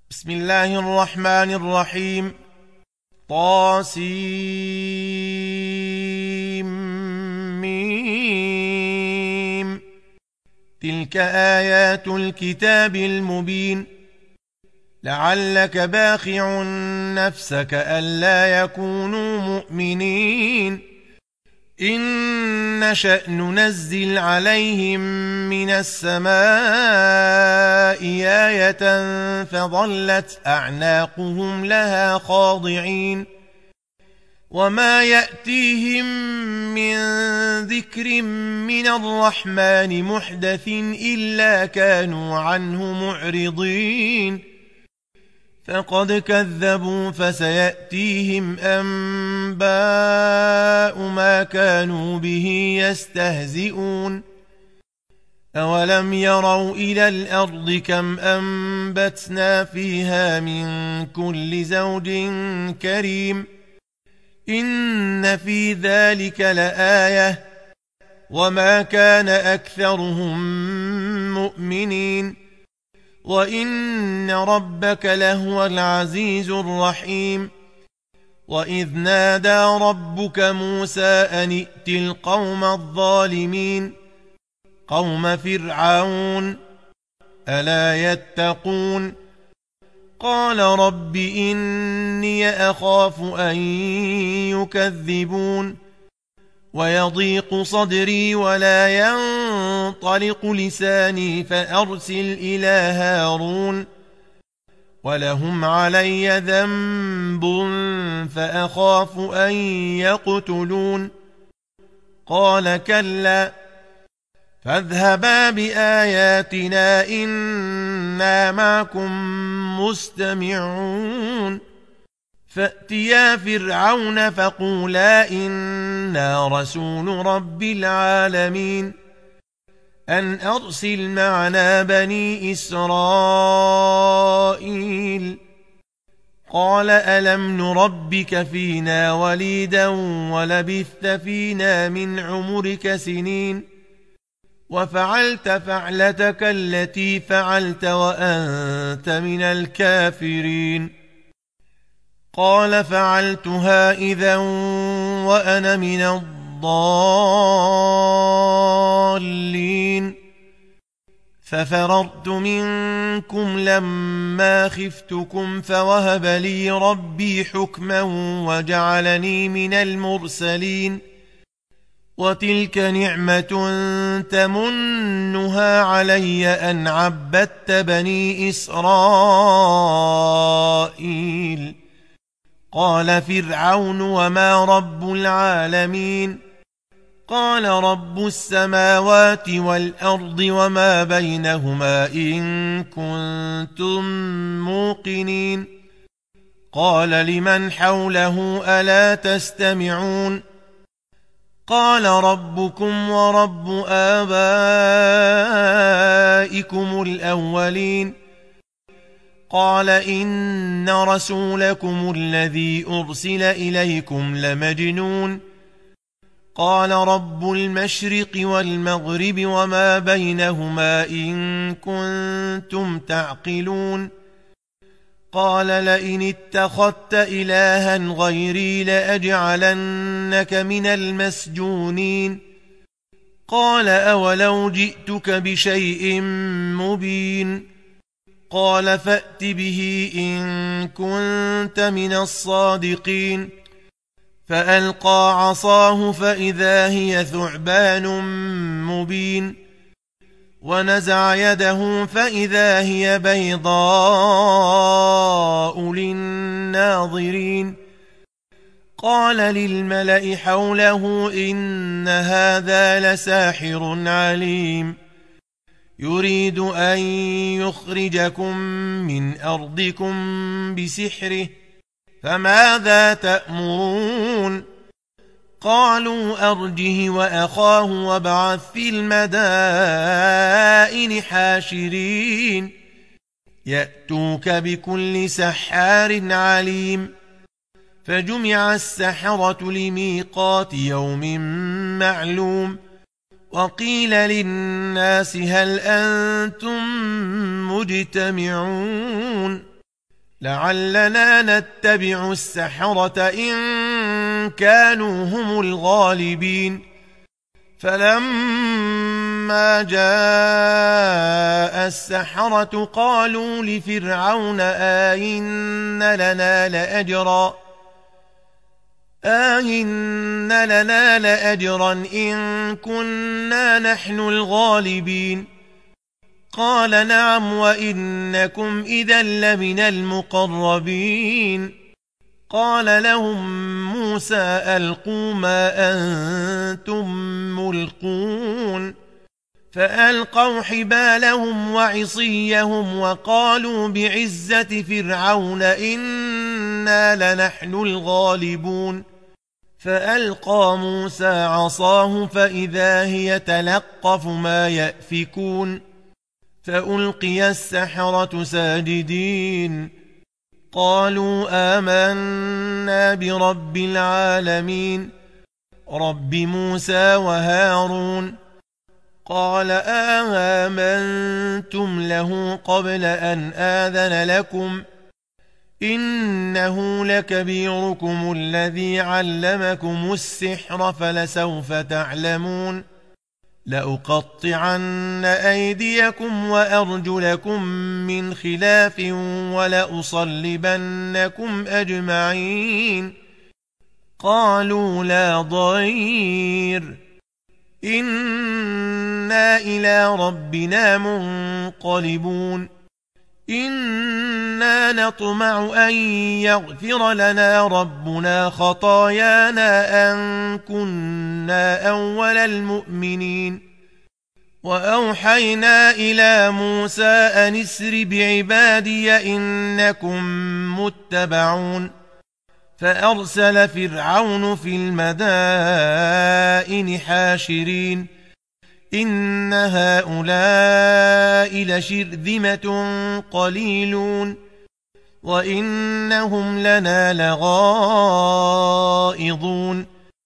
بسم الله الرحمن الرحيم. طاسيم. تلك آيات الكتاب المبين. لعلك باخع نفسك ألا يكونوا مؤمنين إن نشأ ننزل عليهم من السماء آية فظلت أعناقهم لها خاضعين وما يأتيهم من ذكر من الرحمن محدث إلا كانوا عنه معرضين فقد كذبوا فسيأتيهم أنباء ما كانوا به يستهزئون أولم يروا إلى الأرض كم أنبتنا فيها من كل زوج كريم إن في ذلك لآية وما كان أكثرهم مؤمنين وإن ربك لهو العزيز الرحيم وإذ نادى ربك موسى أن ائت القوم الظالمين قوم فرعون ألا يتقون قال رب إني أخاف أن يكذبون ويضيق صدري ولا ينطلق لساني فأرسل إلى هارون ولهم علي ذنب فأخاف أن يقتلون قال كلا فاذهبا بآياتنا إنا معكم مستمعون فأتيا فرعون فقولا إنا رسول رب العالمين أن أرسل معنا بني إسرائيل قال ألم نربك فينا وليدا ولبثت فينا من عمرك سنين وفعلت فعلتك التي فعلت وأنت من الكافرين قال فعلتها إذا وأنا من الضالين ففررت منكم لما خفتكم فوهب لي ربي حكما وجعلني من المرسلين وتلك نعمة تمنها علي أن عبدت بني إسرائيل قال فرعون وما رب العالمين قال رب السماوات والأرض وما بينهما إن كنتم موقنين قال لمن حوله ألا تستمعون قال ربكم ورب آبائكم الأولين قال إن رسولكم الذي أرسل إليكم لمجنون قال رب المشرق والمغرب وما بينهما إن كنتم تعقلون قال لئن اتخذت إلها غيري لأجعلنك من المسجونين قال أولو جئتك بشيء مبين قال فأت به إن كنت من الصادقين فألقى عصاه فإذا هي ثعبان مبين ونزع يده فإذا هي بيضاء للناظرين قال للملأ حوله إن هذا لساحر عليم يريد أن يخرجكم من أرضكم بسحره فماذا تأمرون قالوا أرجه وأخاه وابعث في المدائن حاشرين يأتوك بكل سحار عليم فجمع السحرة لميقات يوم معلوم وقيل للناس هل أنتم مجتمعون لعلنا نتبع السحرة إن كانوا هم الغالبين فلما جاء السحرة قالوا لفرعون آئن لنا لأجرا إن كنا نحن الغالبين قال نعم وإنكم إذا لمن المقربين قال لهم موسى ألقوا ما أنتم ملقون فألقوا حبالهم وعصيهم وقالوا بعزة فرعون إنا لنحن الغالبون فألقى موسى عصاه فإذا هي تلقف ما يأفكون فألقي السحرة ساجدين قالوا آمنا برب العالمين رب موسى وهارون قال آمنتم له قبل أن آذن لكم إنه لكبيركم الذي علمكم السحر فلسوف تعلمون لأقطعن أيديكم وأرجلكم من خلاف ولأصلبنكم أجمعين قالوا لا ضير إنا إلى ربنا منقلبون إنا نطمع أن يغفر لنا ربنا خطايانا أن كنا أول المؤمنين وأوحينا إلى موسى أن اسر بعبادي إنكم متبعون فأرسل فرعون في المدائن حاشرين إن هؤلاء لشرذمة قليلون وإنهم لنا لغائظون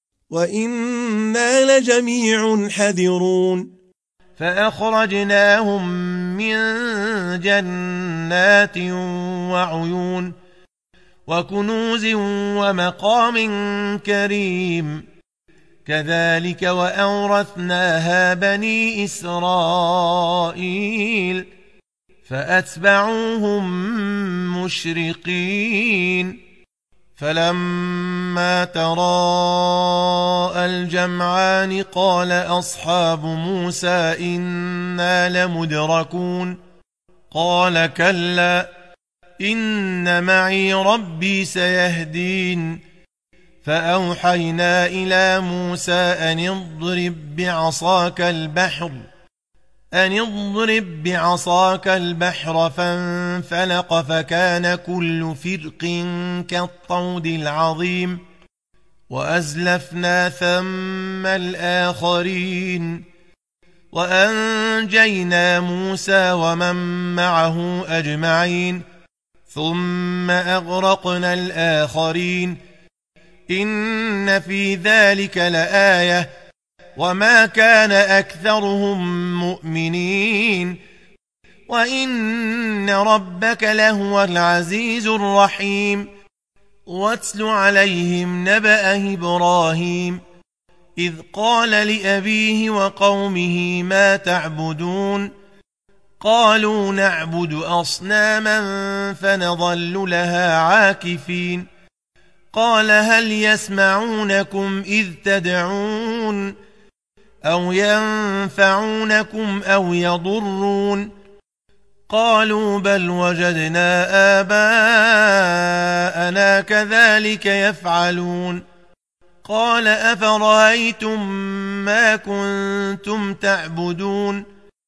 وإنا لجميع حذرون فأخرجناهم من جنات وعيون وكنوز ومقام كريم كذلك وأورثناها بني إسرائيل فأتبعوهم مشرقين فلما تراءى الجمعان قال أصحاب موسى إنا لمدركون قال كلا إن معي ربي سيهدين فأوحينا إلى موسى أن اضرب بعصاك البحر فانفلق فكان كل فرق كالطود العظيم وأزلفنا ثم الآخرين وأنجينا موسى ومن معه أجمعين ثم أغرقنا الآخرين إن في ذلك لآية وما كان أكثرهم مؤمنين وإن ربك لهو العزيز الرحيم واتل عليهم نبأ إبراهيم إذ قال لأبيه وقومه ما تعبدون قالوا نعبد أصناما فنظل لها عاكفين قال هل يسمعونكم إذ تدعون أو ينفعونكم أو يضرون قالوا بل وجدنا آباءنا كذلك يفعلون قال أفرأيتم ما كنتم تعبدون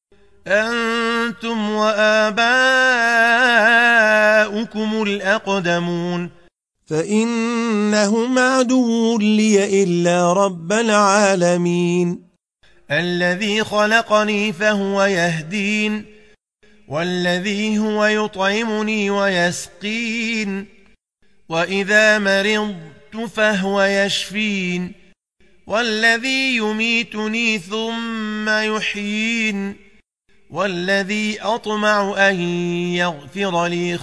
أنتم وآباؤكم الأقدمون فإنهم عدو لي إلا رب العالمين الذي خلقني فهو يهدين والذي هو يطعمني ويسقين وإذا مرضت فهو يشفين والذي يميتني ثم يحيين والذي أطمع أن يغفر لي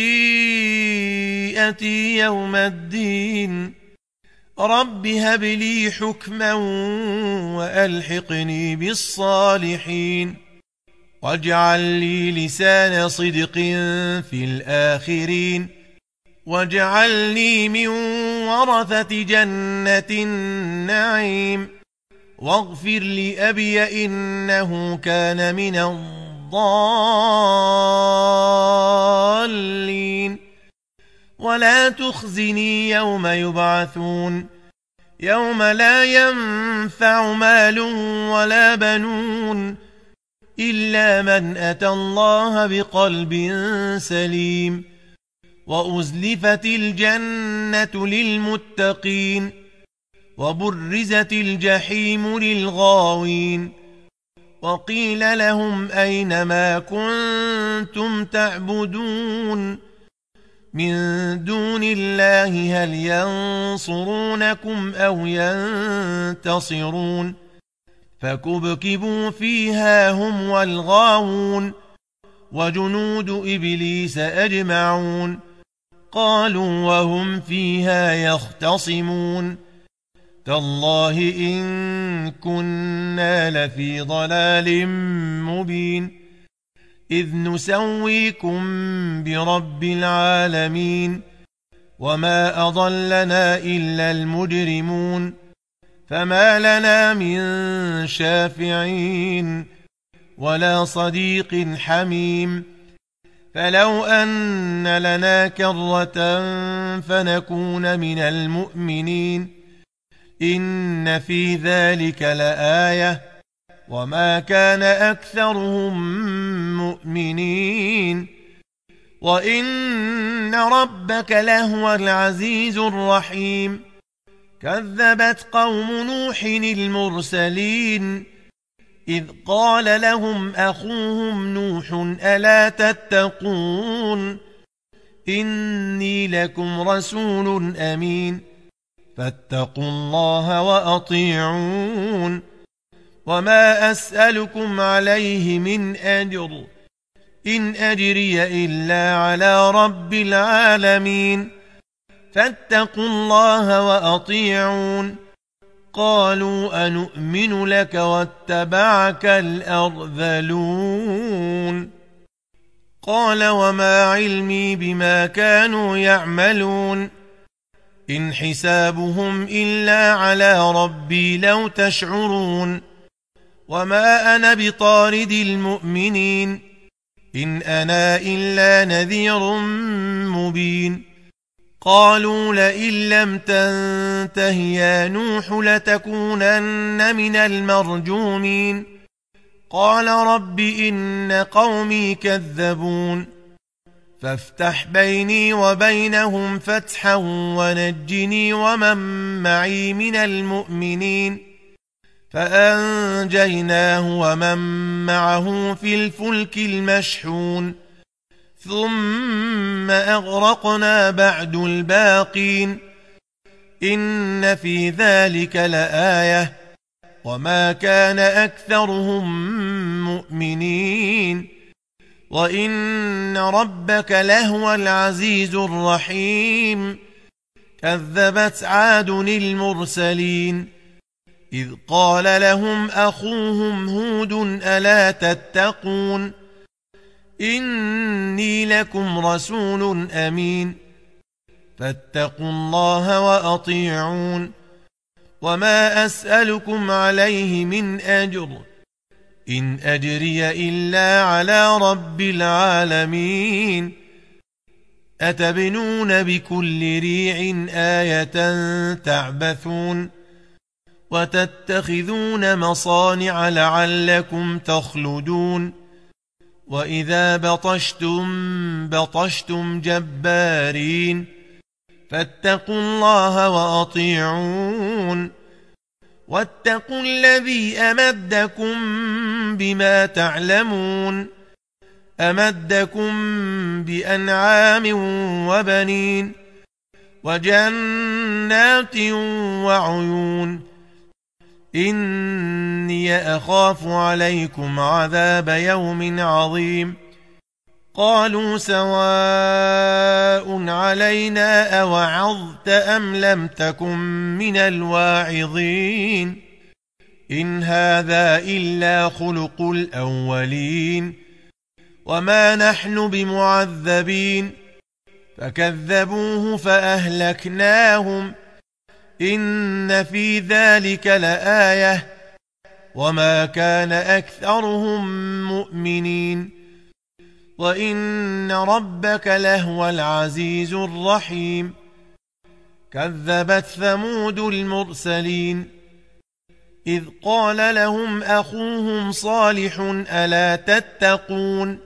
خطيئتي يوم الدين رب هب لي حكما وألحقني بالصالحين واجعل لي لسان صدق في الآخرين واجعلني من ورثة جنة النعيم واغفر لأبي إنه كان من الضالين ولا تخزني يوم يبعثون يوم لا ينفع مال ولا بنون إلا من أتى الله بقلب سليم وأزلفت الجنة للمتقين وبرزت الجحيم للغاوين وقيل لهم أين ما كنتم تعبدون من دون الله هل ينصرونكم أو ينتصرون فكبكبوا فيها هم والغاوون وجنود إبليس أجمعون قالوا وهم فيها يختصمون تالله إن كنا لفي ضلال مبين إذ نسويكم برب العالمين وما أضلنا إلا المجرمون فما لنا من شافعين ولا صديق حميم فلو أن لنا كرة فنكون من المؤمنين إن في ذلك لآية وما كان أكثرهم مؤمنين وإن ربك لهو العزيز الرحيم كذبت قوم نوح المرسلين إذ قال لهم أخوهم نوح ألا تتقون إني لكم رسول أمين فاتقوا الله وأطيعون وما أسألكم عليه من أجر إن أجري إلا على رب العالمين فاتقوا الله وأطيعون قالوا أنؤمن لك واتبعك الأرذلون قال وما علمي بما كانوا يعملون إن حسابهم إلا على ربي لو تشعرون وما أنا بطارد المؤمنين إن أنا إلا نذير مبين قالوا لئن لم تنته يا نوح لتكونن من المرجومين قال رب إن قومي كذبون فافتح بيني وبينهم فتحا ونجني ومن معي من المؤمنين فأنجيناه ومن معه في الفلك المشحون ثم أغرقنا بعد الباقين إن في ذلك لآية وما كان أكثرهم مؤمنين وإن ربك لهو العزيز الرحيم كذبت عاد المرسلين إذ قال لهم أخوهم هود ألا تتقون إني لكم رسول أمين فاتقوا الله وأطيعون وما أسألكم عليه من أجر إن أجري إلا على رب العالمين أتبنون بكل ريع آية تعبثون وتتخذون مصانع لعلكم تخلدون وإذا بطشتم جبارين فاتقوا الله وأطيعون واتقوا الذي أمدكم بما تعلمون أمدكم بأنعام وبنين وجنات وعيون إني أخاف عليكم عذاب يوم عظيم قالوا سواء علينا أوعظت أم لم تكن من الواعظين إن هذا إلا خلق الأولين وما نحن بمعذبين فكذبوه فأهلكناهم إن في ذلك لآية وما كان أكثرهم مؤمنين وإن ربك لهو العزيز الرحيم كذبت ثمود المرسلين إذ قال لهم أخوهم صالح ألا تتقون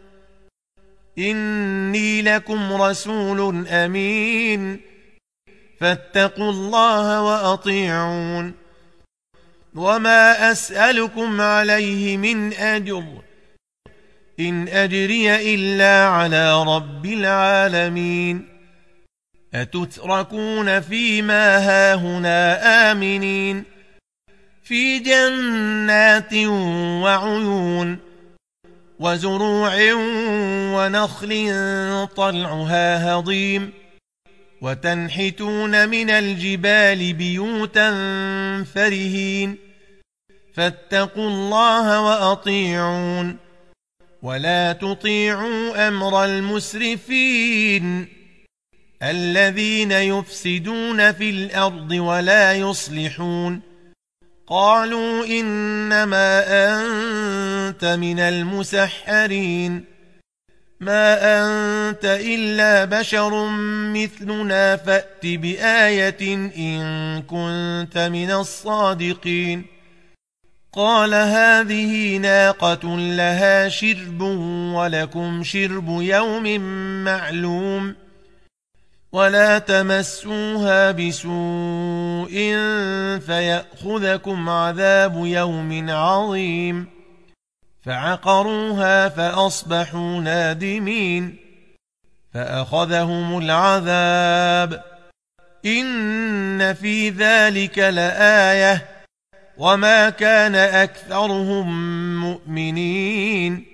إني لكم رسول أمين فاتقوا الله وأطيعون وما أسألكم عليه من أجر إن أجري إلا على رب العالمين أتتركون فيما هاهنا آمنين في جنات وعيون وزروع ونخل طلعها هضيم وتنحتون من الجبال بيوتا فرهين فاتقوا الله وأطيعون ولا تطيعوا أمر المسرفين الذين يفسدون في الأرض ولا يصلحون قالوا إنما أنت من المسحرين ما أنت إلا بشر مثلنا فأت بآية إن كنت من الصادقين قال هذه ناقة لها شرب ولكم شرب يوم معلوم ولا تمسوها بسوء فيأخذكم عذاب يوم عظيم فعقروها فأصبحوا نادمين فأخذهم العذاب إن في ذلك لآية وما كان أكثرهم مؤمنين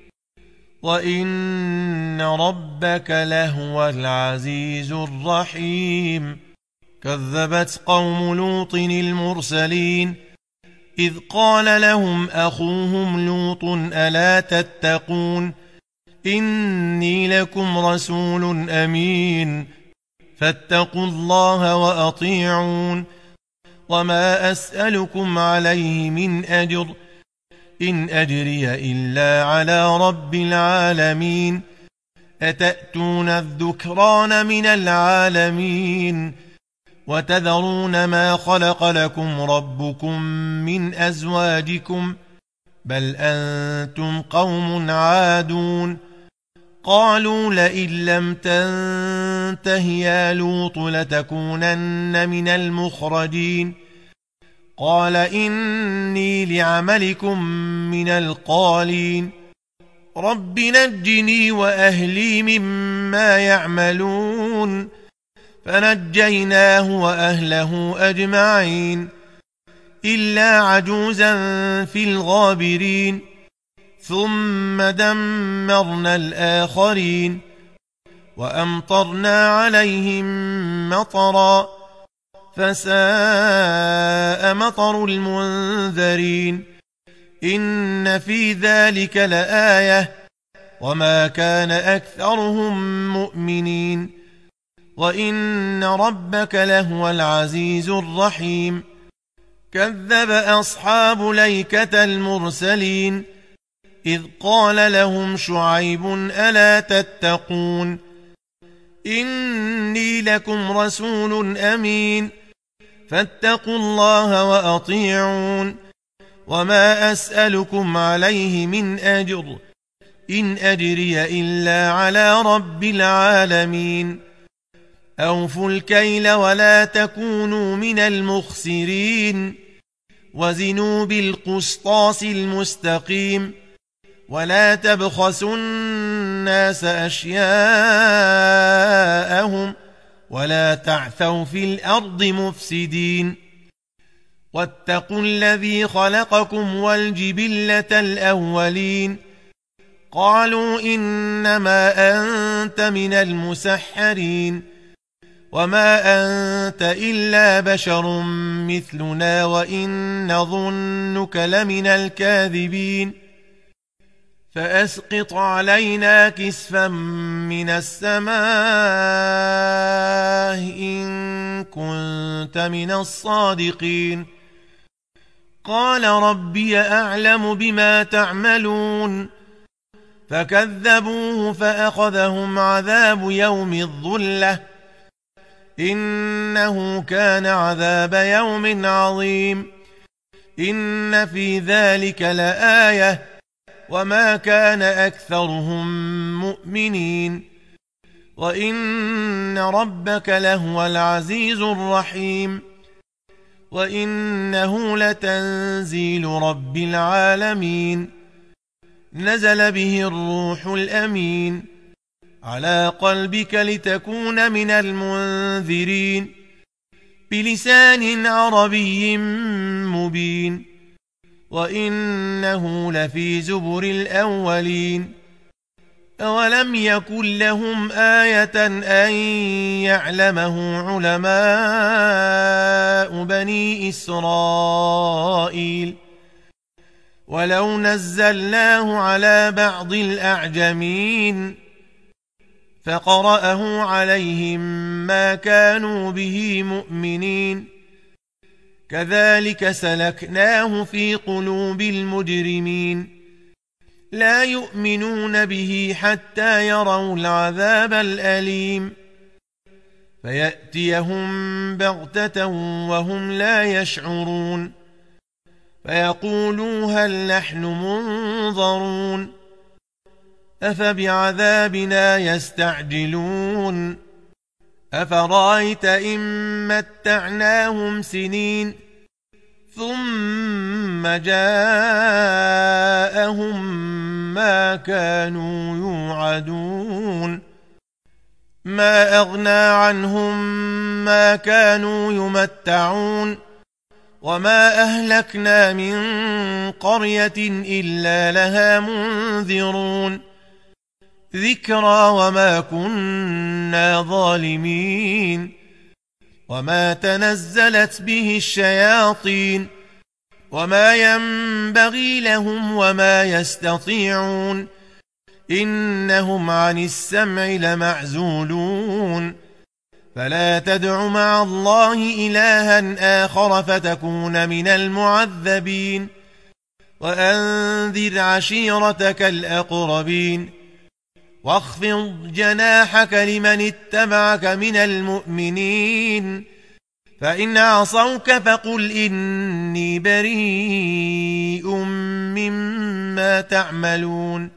وإن ربك لهو العزيز الرحيم كذبت قوم لوط المرسلين إذ قال لهم أخوهم لوط ألا تتقون إني لكم رسول أمين فاتقوا الله وأطيعون وما أسألكم عليه من أجر إن أجري إلا على رب العالمين أتأتون الذكران من العالمين وتذرون ما خلق لكم ربكم من أزواجكم بل أنتم قوم عادون قالوا لئن لم تنته يا لوط لتكونن من المخرجين قال إني لعملكم من القالين رب نجني وأهلي مما يعملون فنجيناه وأهله أجمعين إلا عجوزا في الغابرين ثم دمرنا الآخرين وأمطرنا عليهم مطرا فساء مطر المنذرين إن في ذلك لآية وما كان أكثرهم مؤمنين وإن ربك لهو العزيز الرحيم كذب أصحاب الأيكة المرسلين إذ قال لهم شعيب ألا تتقون إني لكم رسول أمين فاتقوا الله وأطيعون وما أسألكم عليه من أجر إن أجري إلا على رب العالمين أوفوا الكيل ولا تكونوا من المخسرين وزنوا بالقسطاس المستقيم ولا تبخسوا الناس أشياءهم ولا تعثوا في الأرض مفسدين واتقوا الذي خلقكم والجبلة الأولين قالوا إنما أنت من المسحرين وما أنت إلا بشر مثلنا وإن نظنك لمن الكاذبين فأسقط علينا كسفا من السماء إن كنت من الصادقين قال ربي أعلم بما تعملون فكذبوه فأخذهم عذاب يوم الظلة إنه كان عذاب يوم عظيم إن في ذلك لآية وما كان أكثرهم مؤمنين وإن ربك لهو العزيز الرحيم وإنه لتنزيل رب العالمين نزل به الروح الأمين على قلبك لتكون من المنذرين بلسان عربي مبين وإنه لفي زبر الأولين أولم يكن لهم آية أن يعلمه علماء بني إسرائيل ولو نزلناه على بعض الأعجمين فقرأه عليهم ما كانوا به مؤمنين كذلك سلكناه في قلوب المجرمين لا يؤمنون به حتى يروا العذاب الأليم فيأتيهم بغتة وهم لا يشعرون فيقولوا هل نحن منظرون أفبعذابنا يستعجلون أفرأيت إن متعناهم سنين ثم جاءهم ما كانوا يوعدون ما أغنى عنهم ما كانوا يمتعون وما أهلكنا من قرية إلا لها منذرون ذكرى وما كنا ظالمين وما تنزلت به الشياطين وما ينبغي لهم وما يستطيعون إنهم عن السمع لمعزولون فلا تدع مع الله إلها آخر فتكون من المعذبين وأنذر عشيرتك الأقربين واخفض جناحك لمن اتبعك من المؤمنين فإن عصوك فقل إني بريء مما تعملون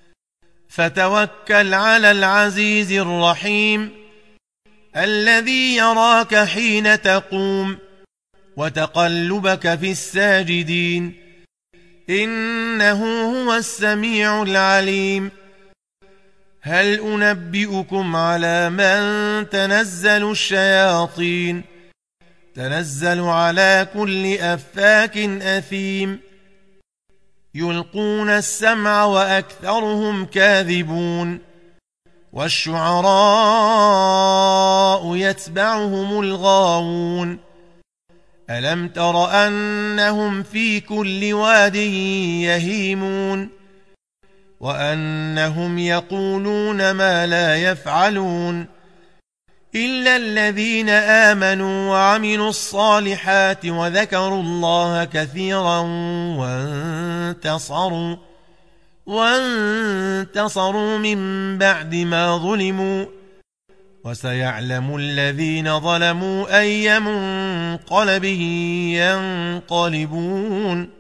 فتوكل على العزيز الرحيم الذي يراك حين تقوم وتقلبك في الساجدين إنه هو السميع العليم هل أنبئكم على من تنزل الشياطين تنزل على كل أفاك أثيم يلقون السمع وأكثرهم كاذبون والشعراء يتبعهم الغاوون ألم تر أنهم في كل واد يهيمون وأنهم يقولون ما لا يفعلون إلا الذين آمنوا وعملوا الصالحات وذكروا الله كثيرا وانتصروا من بعد ما ظلموا وسيعلم الذين ظلموا أي منقلب ينقلبون